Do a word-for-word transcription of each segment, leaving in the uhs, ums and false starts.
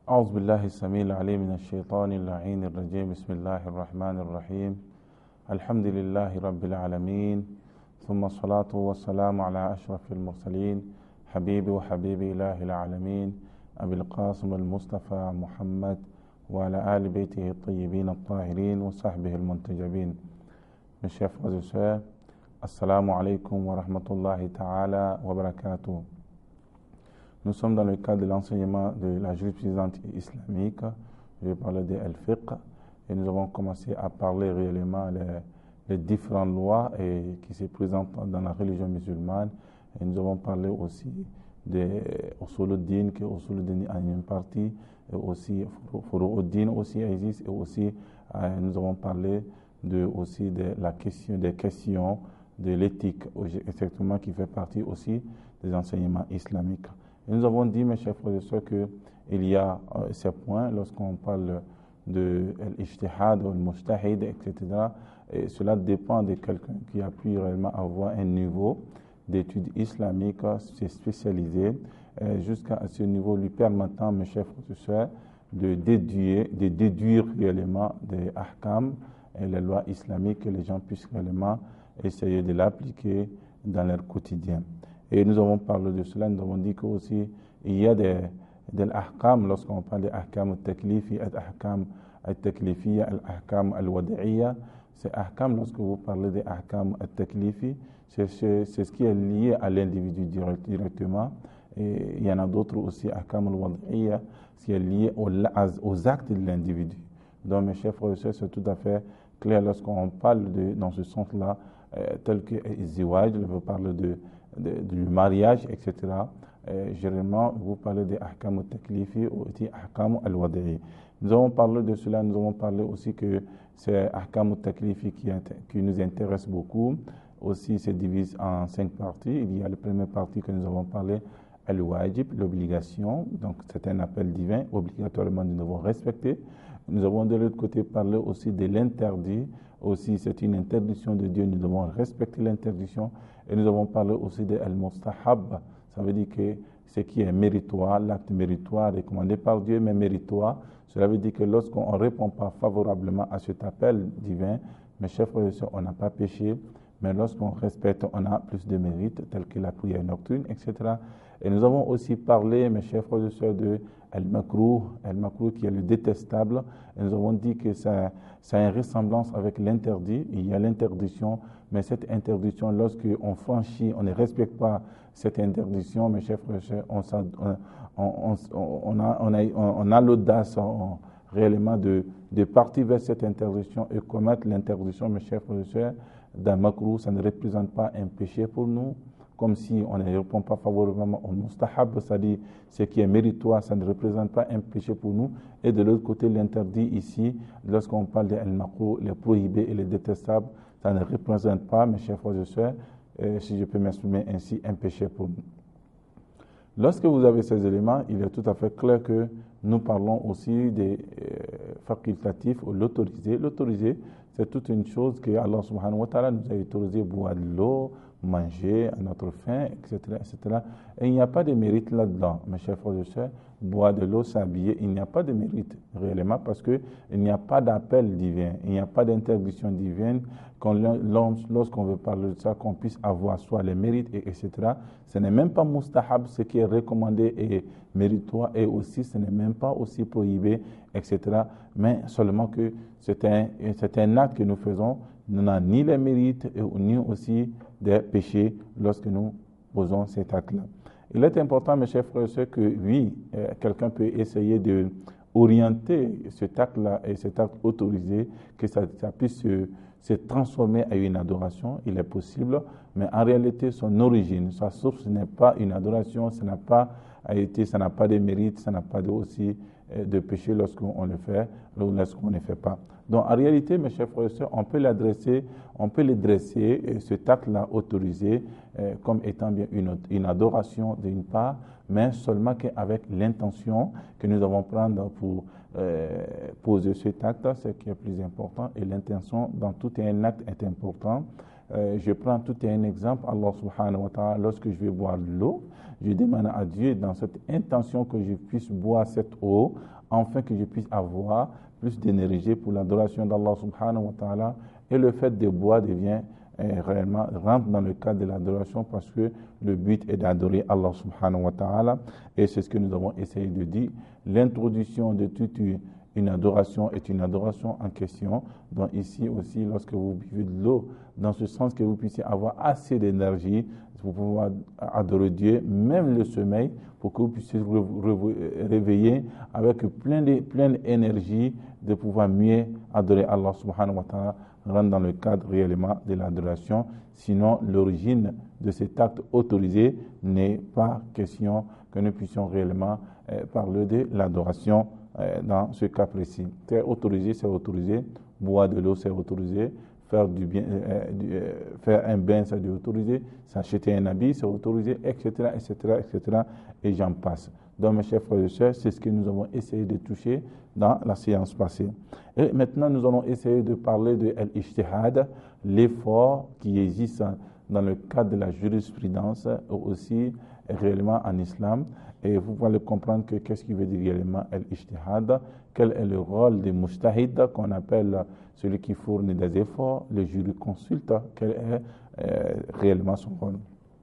أعوذ بالله السميع العليم من الشيطان اللعين الرجيم بسم الله الرحمن الرحيم الحمد لله رب العالمين ثم الصلاة والسلام على أشرف المرسلين حبيبي وحبيبي إله العالمين أبي القاسم المصطفى محمد وعلى آل بيته الطيبين الطاهرين وصحبه المنتجبين. Mes chers frères et sœurs, Assalamu alaikum wa rahmatullahi ta'ala wa barakatuh. Nous sommes dans le cadre de l'enseignement de la jurisprudence islamique. Je vais parler de al-fiqh et nous avons commencé à parler réellement les, les différentes lois et, qui se présentent dans la religion musulmane. Et nous avons parlé aussi de Usuluddin, que Usuluddin a une partie, et aussi Furu'uddin aussi existe, et aussi euh, nous avons parlé de, aussi de la question, des questions de l'éthique, exactement, qui fait partie aussi des enseignements islamiques. Et nous avons dit, mes chers frères et sœurs, qu'il y a euh, ces points lorsqu'on parle de l'ijtihad ou le mujtahid, et cetera. Et cela dépend de quelqu'un qui a pu réellement avoir un niveau d'études islamiques, c'est spécialisé, euh, jusqu'à ce niveau lui permettant, mes chers frères et sœurs, de déduire, de déduire réellement des ahkam et les lois islamiques, que les gens puissent réellement essayer de l'appliquer dans leur quotidien. Et nous avons parlé de cela, nous avons dit qu'aussi il y a des, des ahkam, lorsqu'on parle des ahkam al-taklifi, al-ahkam al-taklifiya, al-ahkam al-wad'iyya. Ces ahkam, lorsque vous parlez des ahkam al-taklifi, c'est ce qui est lié à l'individu directement. Et il y en a d'autres aussi, ahkam al-wad'iyya, qui est lié aux, aux actes de l'individu. Donc, mes chers frères et sœurs, c'est tout à fait clair lorsqu'on parle de, dans ce sens-là, euh, tel que Ziwaj, je veux parler de, de, du mariage, et cetera. Euh, généralement, vous parlez des ahkam al-taklifi ou des ahkam al-wada'i. Nous avons parlé de cela, nous avons parlé aussi que c'est ahkam al-taklifi qui, qui nous intéresse beaucoup. Aussi, se divise en cinq parties. Il y a la première partie que nous avons parlé, al-wajib, l'obligation. Donc, c'est un appel divin, obligatoirement nous devons respecter. Nous avons de l'autre côté parlé aussi de l'interdit. Aussi, c'est une interdiction de Dieu, nous devons respecter l'interdiction. Et nous avons parlé aussi de al-mustahab. Ça veut dire que ce qui est méritoire, l'acte méritoire recommandé par Dieu, mais méritoire, cela veut dire que lorsqu'on ne répond pas favorablement à cet appel divin, mes chers frères et sœurs, on n'a pas péché, mais lorsqu'on respecte, on a plus de mérite, tel que la prière nocturne, et cetera. Et nous avons aussi parlé, mes chers frères et sœurs, de al-makruh, al-makruh qui est le détestable. Et nous avons dit que ça, ça a une ressemblance avec l'interdit. Il y a l'interdiction, mais cette interdiction, lorsqu'on franchit, on ne respecte pas cette interdiction, mes chers frères et sœurs, on, on, on, on a, on a, on a l'audace réellement de, de partir vers cette interdiction et commettre l'interdiction, mes chers frères et sœurs, d'un makruh. Ça ne représente pas un péché pour nous, comme si on ne répond pas favorablement au mustahab, c'est-à-dire ce qui est méritoire, ça ne représente pas un péché pour nous. Et de l'autre côté, l'interdit ici, lorsqu'on parle de al-makruh, les prohibés et les détestables, ça ne représente pas, mes chers frères et sœurs, euh, si je peux m'exprimer ainsi, un péché pour nous. Lorsque vous avez ces éléments, il est tout à fait clair que nous parlons aussi des euh, facultatifs ou l'autorisé. L'autorisé, c'est toute une chose que Allah subhanahu wa ta'ala nous a autorisé, boire de l'eau, manger à notre faim, et cetera, et cetera. Et il n'y a pas de mérite là-dedans, mes chers frères et sœurs. Boire de l'eau, s'habiller, il n'y a pas de mérite réellement parce qu'il n'y a pas d'appel divin, il n'y a pas d'interdiction divine. Lorsqu'on veut parler de ça, qu'on puisse avoir soit les mérites, et, etc. Ce n'est même pas mustahab, ce qui est recommandé et méritoire, et aussi ce n'est même pas aussi prohibé, et cetera. Mais seulement que c'est un, c'est un acte que nous faisons, nous n'avons ni les mérites, ni aussi des péchés lorsque nous posons cet acte-là. Il est important, mes chers frères et sœurs, que oui, euh, quelqu'un peut essayer de orienter cet acte-là et cet acte autorisé, que ça, ça puisse se, se transformer à une adoration. Il est possible, mais en réalité, son origine, sa source, ce n'est pas une adoration, ça n'a pas été, ça n'a pas de mérite, ça n'a pas de, aussi euh, de péché lorsqu'on le fait, ou lorsqu'on ne fait pas. Donc, en réalité, mes chers frères et sœurs, on peut l'adresser, on peut les dresser, et cet acte-là autorisé, euh, comme étant bien une, une adoration d'une part, mais seulement qu'avec l'intention que nous devons prendre pour euh, poser cet acte, ce qui est plus important, et l'intention dans tout un acte est important. euh, je prends tout un exemple, Allah subhanahu wa ta'ala, lorsque je vais boire de l'eau, je demande à Dieu dans cette intention que je puisse boire cette eau, afin que je puisse avoir plus d'énergie pour l'adoration d'Allah subhanahu wa ta'ala. Et le fait de boire devient euh, réellement, rentre dans le cadre de l'adoration parce que le but est d'adorer Allah subhanahu wa ta'ala. Et c'est ce que nous avons essayé de dire. L'introduction de toute une adoration est une adoration en question. Donc ici aussi, lorsque vous buvez de l'eau, dans ce sens que vous puissiez avoir assez d'énergie pour pouvoir adorer Dieu, même le sommeil, pour que vous puissiez vous réveiller avec plein de, plein d'énergie de pouvoir mieux adorer Allah subhanahu wa ta'ala, rentre dans le cadre réellement de l'adoration. Sinon, l'origine de cet acte autorisé n'est pas question que nous puissions réellement euh, parler de l'adoration euh, dans ce cas précis. C'est autorisé, c'est autorisé. Boire de l'eau, c'est autorisé. Faire, du bien, euh, du, euh, faire un bain, c'est autorisé. S'acheter un habit, c'est autorisé, et cetera, et cetera, et cetera. Et j'en passe. Donc, mes chers frères et sœurs, c'est ce que nous avons essayé de toucher dans la séance passée. Et maintenant, nous allons essayer de parler de l'ijtihad, l'effort qui existe dans le cadre de la jurisprudence, aussi réellement en islam. Et vous pouvez comprendre que qu'est-ce qui veut dire réellement l'ijtihad, quel est le rôle des mujtahid, qu'on appelle celui qui fournit des efforts, le jurisconsulte, quel est euh, réellement son rôle.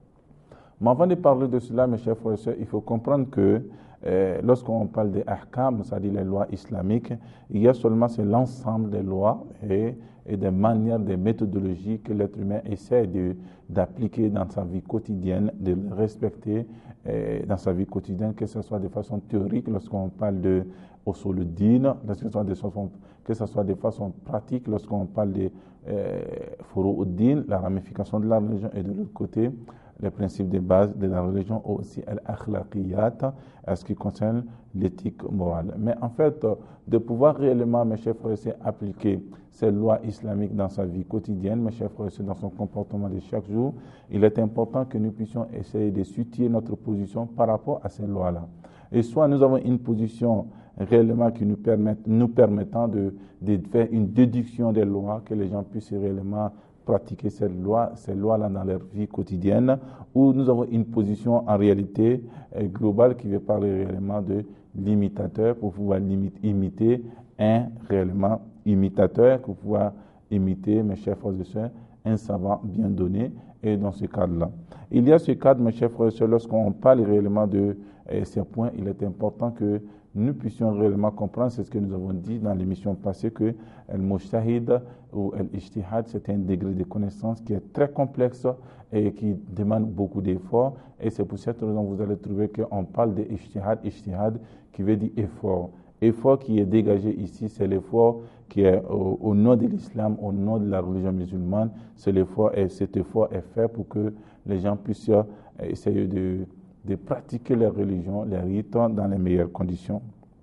Mais avant de parler de cela, mes chers frères et sœurs, il faut comprendre que euh, lorsqu'on parle des ahkam, c'est-à-dire les lois islamiques, il y a seulement c'est l'ensemble des lois et, et des manières, des méthodologies que l'être humain essaie de, d'appliquer dans sa vie quotidienne, de respecter euh, dans sa vie quotidienne, que ce soit de façon théorique, lorsqu'on parle de usul-din, que ce soit de façon, que ce soit de façon pratique, lorsqu'on parle de euh, furu'ud-din, la ramification de la religion, et de l'autre côté, les principes de base de la religion, ou aussi al-akhlaqiyat, à ce qui concerne l'éthique morale. Mais en fait, de pouvoir réellement, mes chers frères et sœurs, appliquer ces lois islamiques dans sa vie quotidienne, mes chers frères et sœurs, dans son comportement de chaque jour, il est important que nous puissions essayer de soutenir notre position par rapport à ces lois-là. Et soit nous avons une position réellement qui nous permet, nous permettant de, de faire une déduction des lois, que les gens puissent réellement pratiquer ces lois, ces lois-là dans leur vie quotidienne, ou nous avons une position en réalité euh, globale qui veut parler réellement de l'imitateur pour pouvoir imiter un réellement imitateur, pour pouvoir imiter, mes chers frères et sœurs, un savant bien donné, et dans ce cadre-là. Il y a ce cadre, mes chers frères et sœurs, lorsqu'on parle réellement de euh, ces points, il est important que nous puissions réellement comprendre, c'est ce que nous avons dit dans l'émission passée, que al-mujtahid ou al-ijtihad, c'est un degré de connaissance qui est très complexe et qui demande beaucoup d'efforts. Et c'est pour cette raison que vous allez trouver qu'on parle de ijtihad, ijtihad qui veut dire effort. Effort qui est dégagé ici, c'est l'effort qui est au, au nom de l'islam, au nom de la religion musulmane. C'est l'effort, et cet effort est fait pour que les gens puissent essayer de de pratiquer leur religion, les rites, dans les meilleures conditions.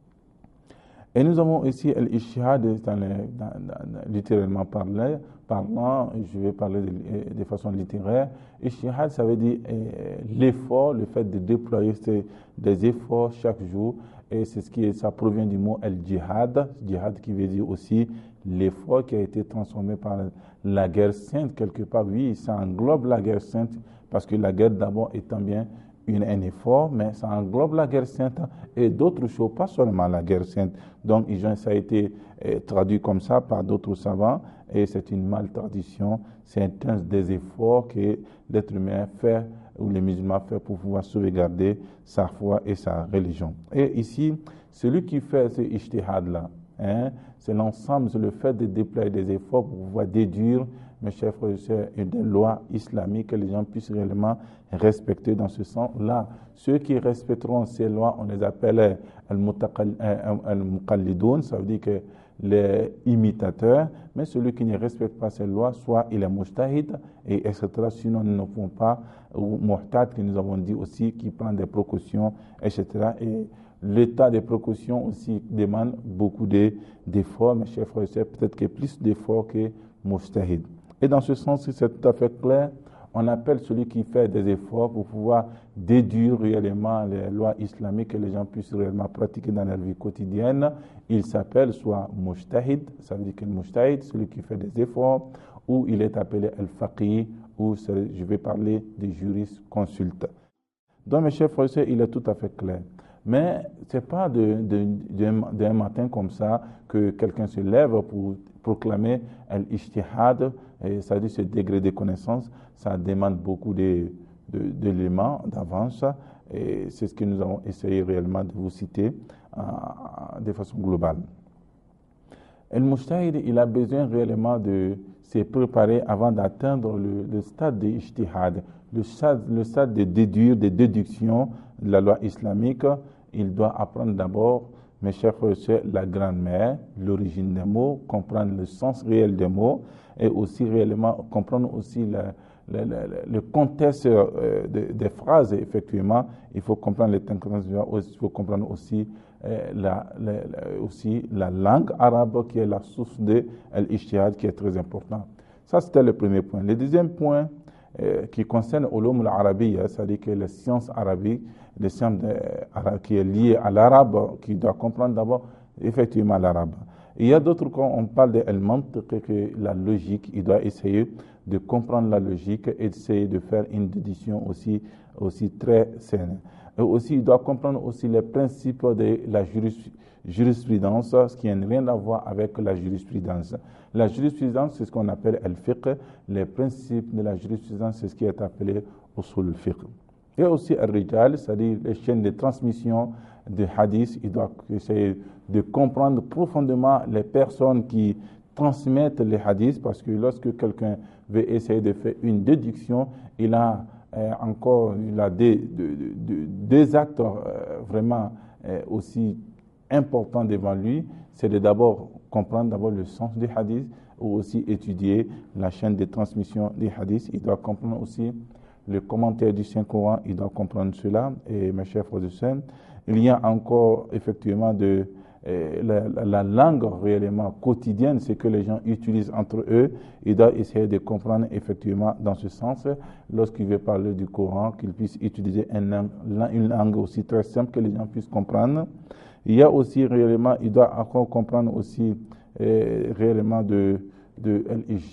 Et nous avons ici l'ijtihad, littéralement parlant, parlant, je vais parler de, de façon littéraire. Ijtihad, ça veut dire euh, l'effort, le fait de déployer des efforts chaque jour. Et c'est ce qui est, ça provient du mot al-jihad, jihad qui veut dire aussi l'effort qui a été transformé par la guerre sainte quelque part. Oui, ça englobe la guerre sainte, parce que la guerre d'abord étant bien Une, un effort, mais ça englobe la guerre sainte et d'autres choses, pas seulement la guerre sainte. Donc, ça a été eh, traduit comme ça par d'autres savants et c'est une maltraduction. C'est un des efforts que l'être humain fait ou les musulmans font pour pouvoir sauvegarder sa foi et sa religion. Et ici, celui qui fait ce ijtihad-là, hein, c'est l'ensemble, c'est le fait de déployer des efforts pour pouvoir déduire, mes chers frères et sœurs, des lois islamiques que les gens puissent réellement respecter dans ce sens-là. Ceux qui respecteront ces lois, on les appelle al-muqallidoun, ça veut dire que les imitateurs, mais celui qui ne respecte pas ces lois, soit il est mujtahid, et et cetera. Sinon, nous ne pouvons pas, ou muhtad, que nous avons dit aussi, qui prend des précautions, et cetera. Et l'état des précautions aussi demande beaucoup d'efforts, mes chers frères et sœurs, peut-être que plus d'efforts que mujtahid. Et dans ce sens, c'est tout à fait clair, on appelle celui qui fait des efforts pour pouvoir déduire réellement les lois islamiques que les gens puissent réellement pratiquer dans leur vie quotidienne. Il s'appelle soit mujtahid, ça veut dire que le mujtahid, celui qui fait des efforts, ou il est appelé al-faqih, ou je vais parler des juristes consultes. Donc, mes chers frères et sœurs, il est tout à fait clair. Mais ce n'est pas de, de, de, d'un matin comme ça que quelqu'un se lève pour proclamer al-ijtihad, c'est-à-dire ce degré de connaissance. Ça demande beaucoup de, de, d'éléments d'avance, et c'est ce que nous avons essayé réellement de vous citer euh, de façon globale. Al-mujtahid, il a besoin réellement de se préparer avant d'atteindre le, le stade de ijtihad, le stade, le stade de déduire, de déduction de la loi islamique. Il doit apprendre d'abord, mes chers frères et sœurs, la grammaire, l'origine des mots, comprendre le sens réel des mots, et aussi réellement comprendre aussi le, le, le, le contexte euh, de, des phrases. Effectivement, il faut comprendre les contextes, il faut comprendre aussi euh, la, la, la, aussi la langue arabe qui est la source de l'ijtihad, qui est très important. Ça, c'était le premier point. Le deuxième point, Euh, qui concerne ulum al-arabiyya, c'est-à-dire que les sciences arabiques, les sciences de, qui est liées à l'arabe, qui doit comprendre d'abord effectivement l'arabe. Il y a d'autres, quand on parle de al-mantiq, que la logique, il doit essayer de comprendre la logique et essayer de faire une déduction aussi, aussi très saine. Et aussi, il doit comprendre aussi les principes de la jurisprudence, ce qui n'a rien à voir avec la jurisprudence. La jurisprudence, c'est ce qu'on appelle al-fiqh. Les principes de la jurisprudence, c'est ce qui est appelé usul al-fiqh. Et aussi al-rijal, c'est-à-dire les chaînes de transmission de hadith. Il doit essayer de comprendre profondément les personnes qui transmettent les hadiths, parce que lorsque quelqu'un veut essayer de faire une déduction, il a euh, encore il a des, des, des, des actes euh, vraiment euh, aussi importants devant lui. C'est de d'abord comprendre d'abord le sens des hadiths, ou aussi étudier la chaîne de transmission des hadiths. Il doit comprendre aussi le commentaire du Saint-Coran, il doit comprendre cela. Et mes chers frères et sœurs, il y a encore effectivement de, eh, la, la, la langue réellement quotidienne, c'est que les gens utilisent entre eux. Il doit essayer de comprendre effectivement dans ce sens, lorsqu'il veut parler du Coran, qu'il puisse utiliser une, une langue aussi très simple que les gens puissent comprendre. Il y a aussi réellement, il doit encore comprendre aussi eh, réellement de, de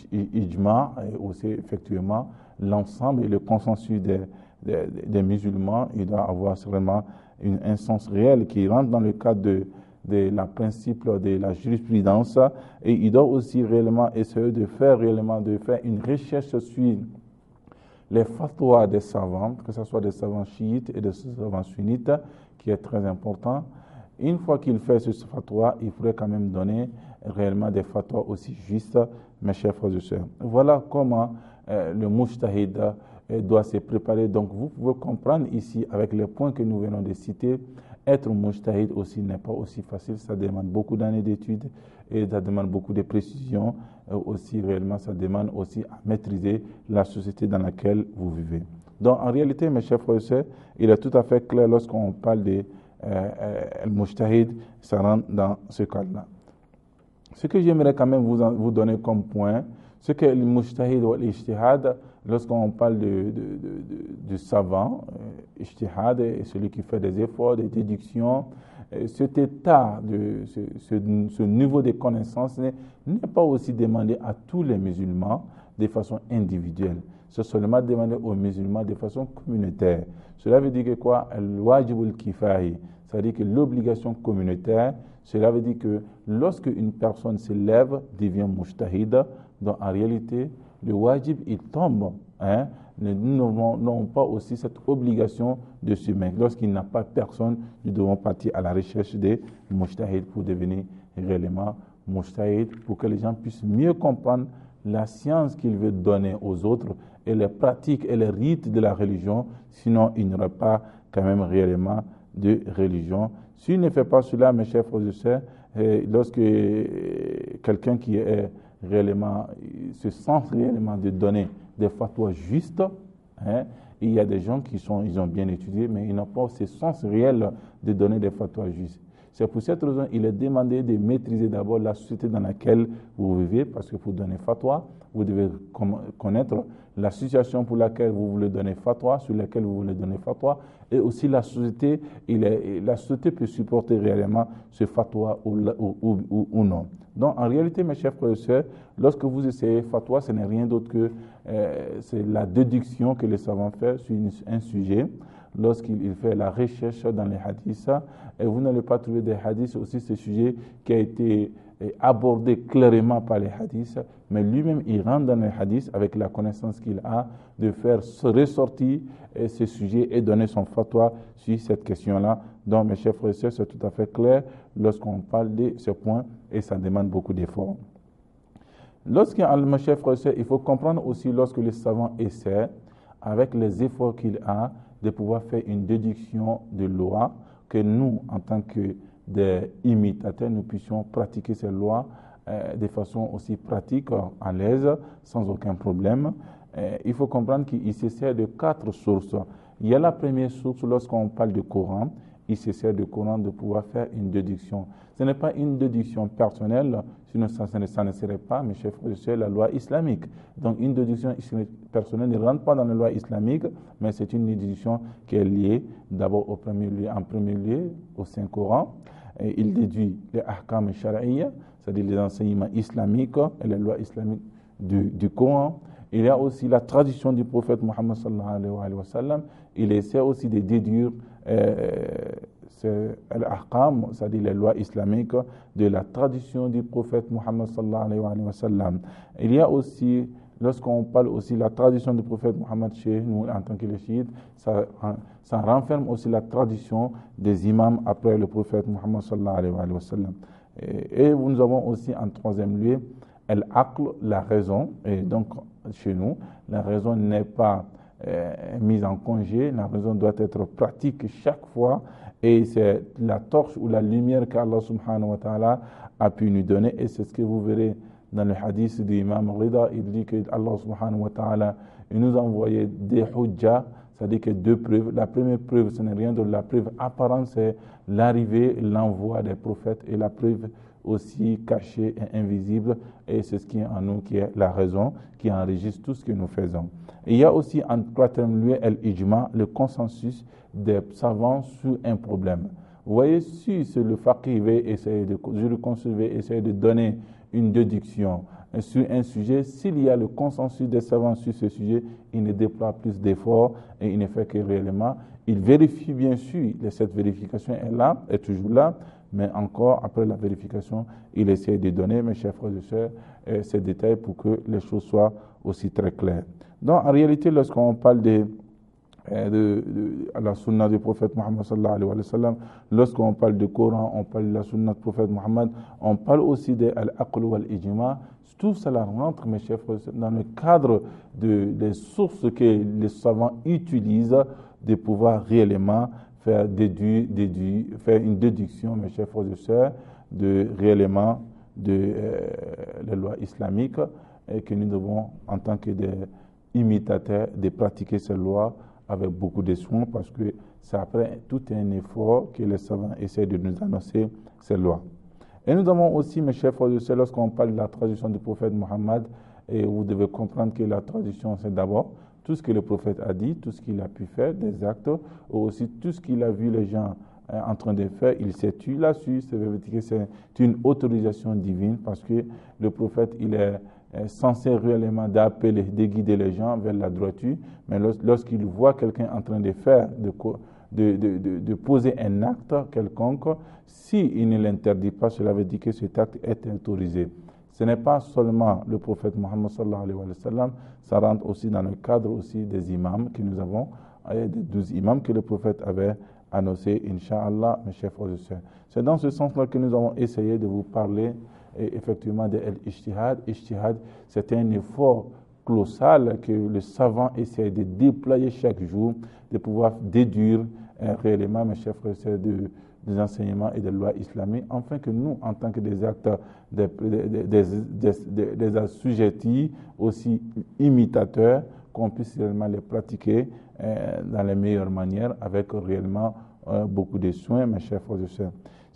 l'ijma, et aussi effectivement l'ensemble et le consensus des, des, des musulmans. Il doit avoir vraiment une instance réelle qui rentre dans le cadre de, de la principe de la jurisprudence, et il doit aussi réellement essayer de faire réellement de faire une recherche sur les fatwas des savants, que ce soit des savants chiites et des savants sunnites, qui est très important. Une fois qu'il fait ce fatwa, il faudrait quand même donner réellement des fatwas aussi justes, mes chers frères et sœurs. Voilà comment euh, le mujtahid euh, doit se préparer. Donc vous pouvez comprendre ici, avec les points que nous venons de citer, être mujtahid aussi n'est pas aussi facile. Ça demande beaucoup d'années d'études et ça demande beaucoup de précision. Euh, aussi réellement, ça demande aussi à maîtriser la société dans laquelle vous vivez. Donc en réalité, mes chers frères et sœurs, il est tout à fait clair lorsqu'on parle de Euh, le mujtahid, ça rentre dans ce cadre-là. Ce que j'aimerais quand même vous, en, vous donner comme point, c'est que le mujtahid ou l'ijtihad, lorsqu'on parle de, de, de, de, de savant, euh, ijtihad est celui qui fait des efforts, des déductions. Euh, cet état, de, ce, ce, ce niveau de connaissance n'est, n'est pas aussi demandé à tous les musulmans de façon individuelle. C'est seulement demandé aux musulmans de façon communautaire. Cela veut dire que quoi? Al-wajib al-kifahi, c'est-à-dire que l'obligation communautaire, cela veut dire que lorsque une personne se lève, devient mujtahid, donc en réalité, le wajib, il tombe. Hein? Nous n'avons pas aussi cette obligation de se mettre. Lorsqu'il n'y a pas personne, nous devons partir à la recherche des mujtahid pour devenir réellement mujtahid, pour que les gens puissent mieux comprendre la science qu'il veut donner aux autres et les pratiques et les rites de la religion, sinon il n'y aura pas quand même réellement de religion. S'il ne fait pas cela, mes chers frères et sœurs, lorsque quelqu'un qui est réellement, se sent réellement de donner des fatwas justes, hein, il y a des gens qui sont, ils ont bien étudié, mais ils n'ont pas ce sens réel de donner des fatwas justes. C'est pour cette raison qu'il est demandé de maîtriser d'abord la société dans laquelle vous vivez, parce que pour donner fatwa, vous devez connaître la situation pour laquelle vous voulez donner fatwa, sur laquelle vous voulez donner fatwa, et aussi la société, il est, la société peut supporter réellement ce fatwa ou, ou, ou, ou non. Donc, en réalité, mes chers frères et sœurs, lorsque vous essayez fatwa, ce n'est rien d'autre que euh, c'est la déduction que les savants font sur une, un sujet. Lorsqu'il fait la recherche dans les hadiths, et vous n'allez pas trouver des hadiths aussi ce sujet qui a été abordé clairement par les hadiths, mais lui-même il rentre dans les hadiths avec la connaissance qu'il a de faire ressortir ce sujet et donner son fatwa sur cette question-là. Donc mes chers frères et sœurs, c'est tout à fait clair lorsqu'on parle de ce point et ça demande beaucoup d'efforts. Lorsqu'il y a, mes chers frères et sœurs, il faut comprendre aussi lorsque les savants essaient, avec les efforts qu'il a, de pouvoir faire une déduction de loi, que nous, en tant que des imitateurs, nous puissions pratiquer ces lois euh, de façon aussi pratique, à l'aise, sans aucun problème. Euh, il faut comprendre qu'il se sert de quatre sources. Il y a la première source, lorsqu'on parle du Coran, il se sert du Coran de pouvoir faire une déduction. Ce n'est pas une déduction personnelle, sinon ça, ça ne serait pas, mes chers frères et sœurs, la loi islamique. Donc une déduction personnelle ne rentre pas dans la loi islamique, mais c'est une déduction qui est liée d'abord au premier lieu, en premier lieu au Saint-Coran. Et il déduit les ahkam shari'iyya, c'est-à-dire les enseignements islamiques et les lois islamiques du, du Coran. Il y a aussi la tradition du prophète Mohammed sallallahu alayhi wa sallam. Il essaie aussi de déduire euh, l'ahkam, c'est-à-dire les lois islamiques, de la tradition du prophète Mohammed sallallahu alayhi wa sallam. Il y a aussi, lorsqu'on parle aussi de la tradition du prophète Mohammed chez nous en tant que les chiites, ça, ça renferme aussi la tradition des imams après le prophète Mohammed sallallahu alayhi wa sallam. Et, et nous avons aussi en troisième lieu al-aql, la raison. Et donc chez nous, la raison n'est pas euh, mise en congé, la raison doit être pratique chaque fois. Et c'est la torche ou la lumière qu'Allah subhanahu wa ta'ala a pu nous donner. Et c'est ce que vous verrez dans le hadith de l'imam Rida. Il dit que Allah subhanahu wa ta'ala il nous a envoyé des hujjah, c'est-à-dire que deux preuves. La première preuve, ce n'est rien de la preuve apparente, c'est l'arrivée, l'envoi des prophètes, et la preuve aussi cachée et invisible, et c'est ce qui est en nous, qui est la raison, qui enregistre tout ce que nous faisons. Et il y a aussi en quatrième lieu, l'ijma, le consensus des savants sur un problème. Vous voyez, si c'est le faqih va essayer de jurisconsulte, essayer de donner une déduction sur un sujet, s'il y a le consensus des savants sur ce sujet, il ne déploie plus d'efforts et il ne fait que réellement, il vérifie bien sûr, cette vérification est là, est toujours là, mais encore après la vérification, il essaie de donner, mes chers frères et sœurs, ces détails pour que les choses soient aussi très claires. Donc en réalité, lorsqu'on parle de De, de, à la sunna du prophète Mohammed sallallahu alayhi wa sallam, lorsqu'on parle du Coran, on parle de la sunna du prophète Mohammed, on parle aussi de al-aql wal-ijma. Tout cela rentre, mes chers frères, dans le cadre de, des sources que les savants utilisent de pouvoir réellement faire déduire, déduire, faire une déduction, mes chers frères et sœurs, de réellement de euh, les lois islamiques, et que nous devons, en tant que des imitateurs, de pratiquer ces lois avec beaucoup de soin, parce que c'est après tout un effort que les savants essaient de nous annoncer ces lois. Et nous avons aussi, mes chers frères et sœurs, lorsqu'on parle de la tradition du prophète Mohammed, et vous devez comprendre que la tradition, c'est d'abord tout ce que le prophète a dit, tout ce qu'il a pu faire, des actes, ou aussi tout ce qu'il a vu les gens euh, en train de faire, il s'est tué là-dessus. Ça veut dire que c'est une autorisation divine, parce que le prophète, il est censé réellement d'appeler, de guider les gens vers la droiture, mais lorsqu'il voit quelqu'un en train de faire, de, de, de, de, de poser un acte quelconque, s'il ne l'interdit pas, cela veut dire que cet acte est autorisé. Ce n'est pas seulement le prophète Mohammed sallallahu alayhi wa sallam, ça rentre aussi dans le cadre aussi des imams que nous avons, des douze imams que le prophète avait annoncé, Inch'Allah, mes chers frères et sœurs. C'est dans ce sens-là que nous avons essayé de vous parler et effectivement de l'ijtihad. Ijtihad, c'est un effort colossal que le savant essaie de déployer chaque jour, de pouvoir déduire euh, réellement, mes chers frères et sœurs, de, des enseignements et des lois islamiques, afin que nous, en tant que des acteurs, des, des, des, des, des assujettis, aussi imitateurs, qu'on puisse réellement les pratiquer euh, dans les meilleures manières, avec réellement euh, beaucoup de soins, mes chers frères et sœurs.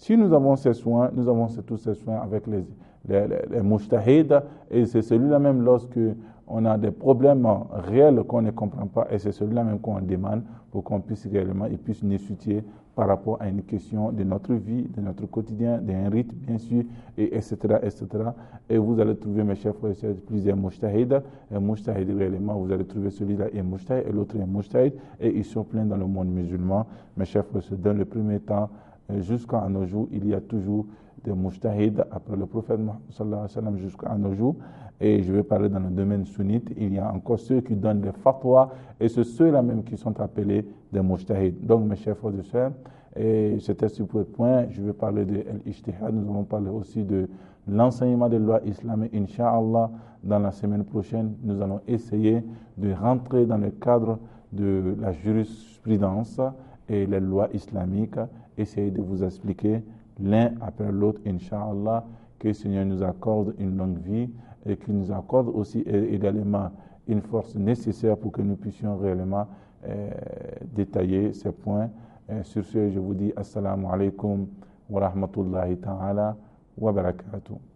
Si nous avons ces soins, nous avons tous ces soins avec les, les, les, les mujtahid, et c'est celui-là même lorsque on a des problèmes réels qu'on ne comprend pas, et c'est celui-là même qu'on demande pour qu'on puisse réellement, ils puissent nous soutirer par rapport à une question de notre vie, de notre quotidien, d'un rite bien sûr, et etc., et cetera. Et vous allez trouver, mes chers frères et sœurs, plusieurs mujtahid. Un mujtahid réellement, vous allez trouver celui-là est mujtahid et l'autre est mujtahid, et ils sont pleins dans le monde musulman. Mes chers frères et sœurs, dans le premier temps, jusqu'à nos jours, il y a toujours des mujtahid après le prophète Mohammed sallallahu alayhi wa sallam jusqu'à nos jours. Et je vais parler dans le domaine sunnite, il y a encore ceux qui donnent des fatwas, et c'est ceux-là même qui sont appelés des mujtahid. Donc, mes chers frères et sœurs, et c'était sur ce point, je vais parler de l'ijtihad. Nous allons parler aussi de l'enseignement des lois islamiques, Inch'Allah. Dans la semaine prochaine, nous allons essayer de rentrer dans le cadre de la jurisprudence et les lois islamiques, essayer de vous expliquer l'un après l'autre, Inch'Allah, que le Seigneur nous accorde une longue vie et qu'il nous accorde aussi également une force nécessaire pour que nous puissions réellement euh, détailler ces points. Et sur ce, je vous dis Assalamu alaikum wa rahmatullahi ta'ala wa barakatuh.